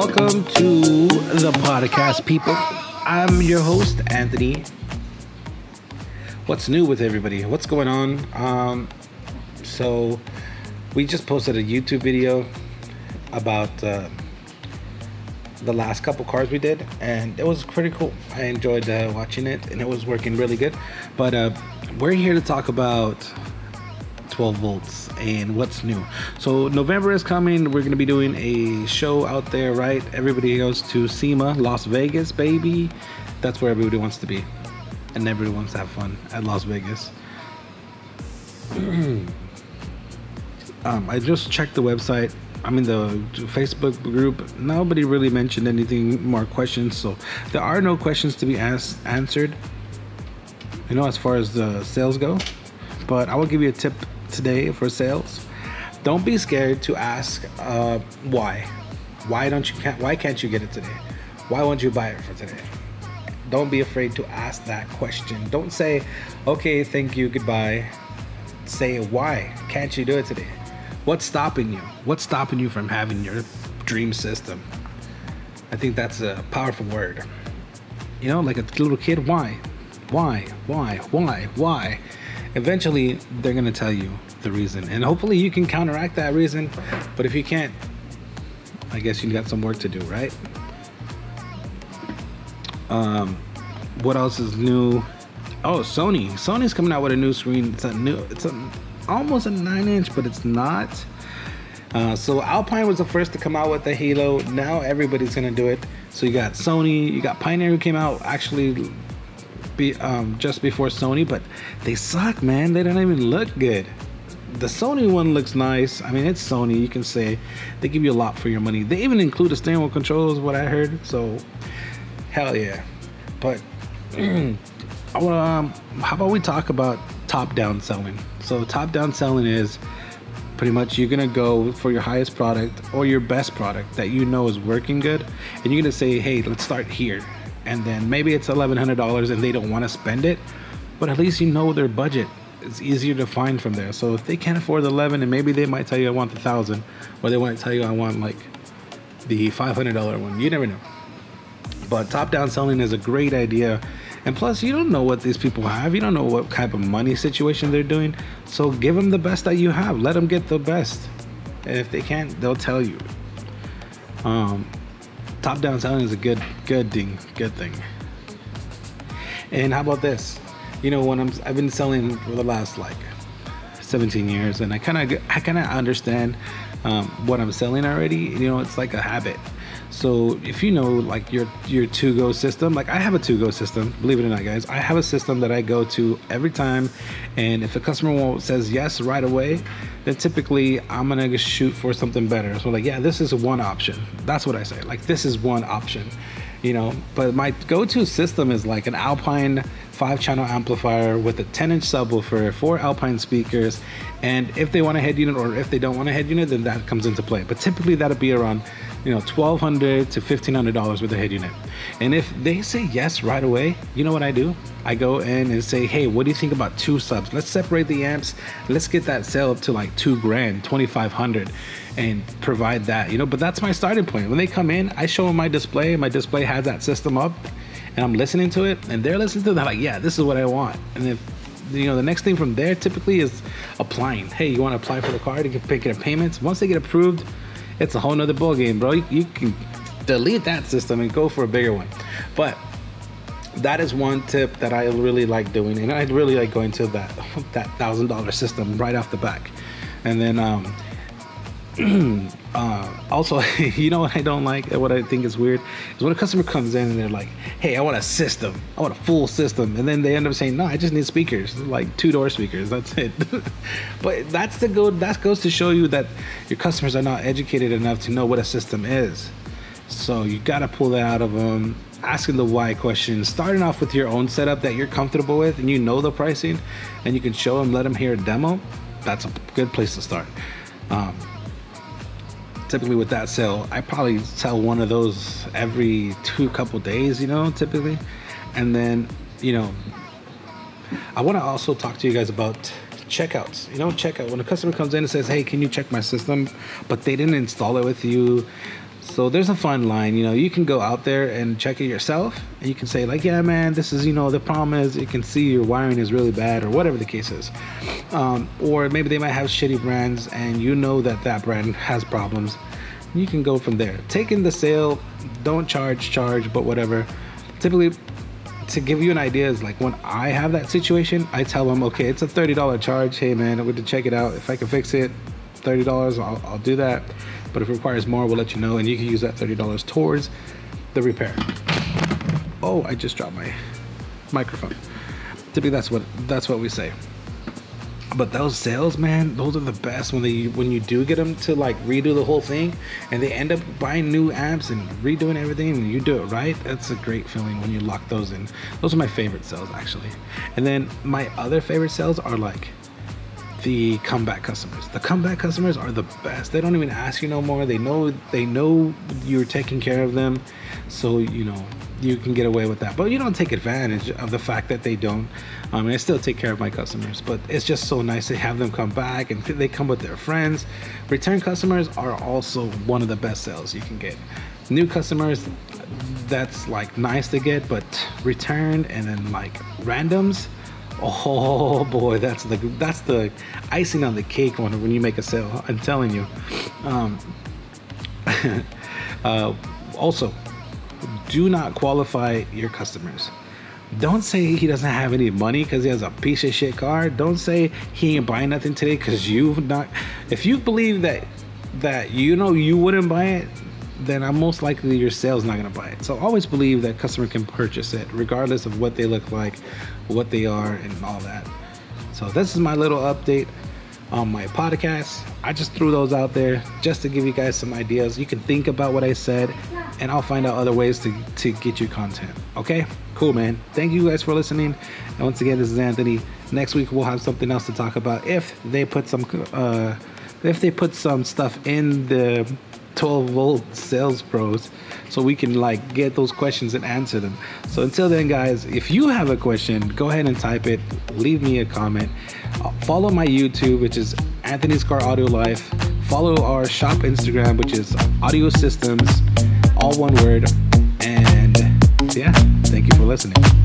welcome to the podcast, people. I'm your host, Anthony. What's new with everybody? What's going on? So we just posted a YouTube video about the last couple cars we did, and it was pretty cool. I enjoyed watching it, and it was working really good. But we're here to talk about 12 volts and what's new. So November is coming. We're going to be doing a show out there, right? Everybody goes to SEMA, Las Vegas, baby. That's where everybody wants to be, and everybody wants to have fun at Las Vegas. I just checked the website. I'm in the Facebook group. Nobody really mentioned anything more questions, so there are no questions to be answered, you know, as far as the sales go. But I will give you a tip today for sales. Don't be scared to ask why can't you get it today? Why won't you buy it for today? Don't be afraid to ask that question. Don't say, okay, thank you, goodbye. Say, why can't you do it today? What's stopping you? What's stopping you from having your dream system? I think that's a powerful word. You know, like a little kid, why? Eventually, they're going to tell you the reason. And hopefully you can counteract that reason. But if you can't, I guess you got some work to do, right? What else is new? Oh, Sony's coming out with a new screen. It's almost a 9-inch, but it's not. So Alpine was the first to come out with the Halo. Now everybody's going to do it. So you got Sony, you got Pioneer, who came out actually just before Sony, but they suck, man. They don't even look good. The Sony one looks nice. I mean, it's Sony. You can say they give you a lot for your money. They even include a steering wheel control, is what I heard. So, hell yeah. But how about we talk about top-down selling? So, top-down selling is pretty much you're gonna go for your highest product or your best product that you know is working good, and you're gonna say, hey, let's start here. And then maybe it's $1,100 and they don't want to spend it, but at least you know their budget. It's easier to find from there. So if they can't afford the 11, and maybe they might tell you I want the 1,000, or they might tell you I want like the $500 one. You never know. But top-down selling is a great idea, and plus you don't know what these people have. You don't know what type of money situation they're doing. So give them the best that you have. Let them get the best, and if they can't, they'll tell you. Top-down selling is a good thing. And how about this? You know, I've been selling for the last like 17 years, and I kind of understand what I'm selling already. You know, it's like a habit. So if you know, like your to-go system, like I have a to-go system, believe it or not, guys. I have a system that I go to every time, and if a customer says yes right away, then typically I'm gonna shoot for something better. So like, yeah, this is one option. That's what I say. Like, this is one option, you know. But my go-to system is like an Alpine 5-channel amplifier with a 10-inch subwoofer, 4 Alpine speakers, and if they want a head unit or if they don't want a head unit, then that comes into play. But typically that'll be around, you know, $1,200 to $1,500 with a head unit. And if they say yes right away, you know what I do? I go in and say, hey, what do you think about 2 subs? Let's separate the amps. Let's get that sale up to like $2,000, $2,500, and provide that, you know. But that's my starting point. When they come in, I show them my display. My display has that system up, and I'm listening to it, and they're listening to it. They're like, yeah, this is what I want. And if, you know, the next thing from there typically is applying. Hey, you want to apply for the card? You can pick your payments. Once they get approved, it's a whole nother ball game, bro. You can delete that system and go for a bigger one. But that is one tip that I really like doing, and I really like going to that $1,000 system right off the back. And then also, you know what I don't like, what I think is weird, is when a customer comes in and they're like, hey, I want a system, I want a full system, and then they end up saying, no, I just need speakers, like 2-door speakers, that's it. But that goes to show you that your customers are not educated enough to know what a system is. So you got to pull that out of them, asking the why question, starting off with your own setup that you're comfortable with and you know the pricing, and you can show them, let them hear a demo. That's a good place to start. Typically with that sale, I probably sell one of those every couple days, you know, typically. And then, you know, I want to also talk to you guys about checkouts. You know, checkout, when a customer comes in and says, hey, can you check my system, but they didn't install it with you, So there's a fun line, you can go out there and check it yourself, and you can say like, yeah, man, this is, the problem is you can see your wiring is really bad, or whatever the case is. Or maybe they might have shitty brands, and that brand has problems. You can go from there. Taking the sale, don't charge, but whatever. Typically, to give you an idea, is like when I have that situation, I tell them, okay, it's a $30 charge. Hey man, I'm going to check it out. If I can fix it, $30, I'll do that. But if it requires more, we'll let you know, and you can use that $30 towards the repair. Oh, I just dropped my microphone. Typically, that's what we say. But those sales, man, those are the best when you do get them to like redo the whole thing, and they end up buying new amps and redoing everything, and you do it right. That's a great feeling when you lock those in. Those are my favorite sales, actually. And then my other favorite sales are like the comeback customers. The comeback customers are the best. They don't even ask you no more. They know you're taking care of them, so you can get away with that. But you don't take advantage of the fact that they don't. I still take care of my customers, but it's just so nice to have them come back, and they come with their friends. Return customers are also one of the best sales you can get. New customers, that's like nice to get, but return and then like randoms, oh boy, that's the icing on the cake when you make a sale. I'm telling you. Also, do not qualify your customers. Don't say he doesn't have any money because he has a piece of shit car. Don't say he ain't buying nothing today because you've not. If you believe that you wouldn't buy it, then I'm most likely your sales not gonna buy it. So always believe that customer can purchase it regardless of what they look like, what they are, and all that. So this is my little update on my podcast. I just threw those out there just to give you guys some ideas. You can think about what I said, and I'll find out other ways to get you content. Okay, cool, man. Thank you guys for listening. And once again, this is Anthony. Next week we'll have something else to talk about if they put some stuff in the 12-volt Sales Pros, so we can like get those questions and answer them. So until then, guys, if you have a question, go ahead and type it, leave me a comment. Follow my YouTube, which is Anthony's Car Audio Life. Follow our shop Instagram, which is Audio Systems, all one word. And yeah, thank you for listening.